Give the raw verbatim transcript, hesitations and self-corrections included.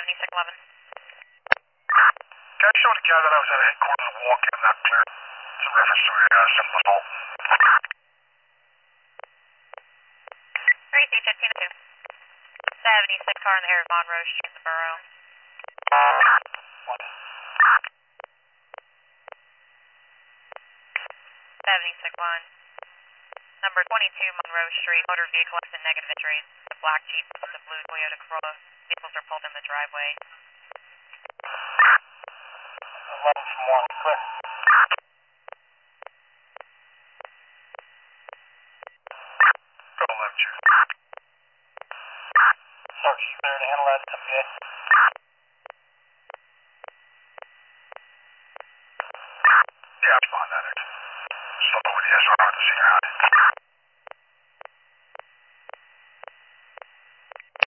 seventy-six eleven. Can I show the guy that I was at a headquarters walk-in not clear? It's in reference to a uh, simple assault. three C fifteen oh two. seventy-six car in the air of Monroe Street in the borough. seventy-six one. Number twenty-two Monroe Street, motor vehicle left in negative entries. The black Jeep with the blue Toyota Corolla. Vehicles are pulled in the driveway. eleven from one, clear. Go left, Chief. Sarge, you there to handle that at M P A? Yeah, I'm on that. Still with the S R at the senior high.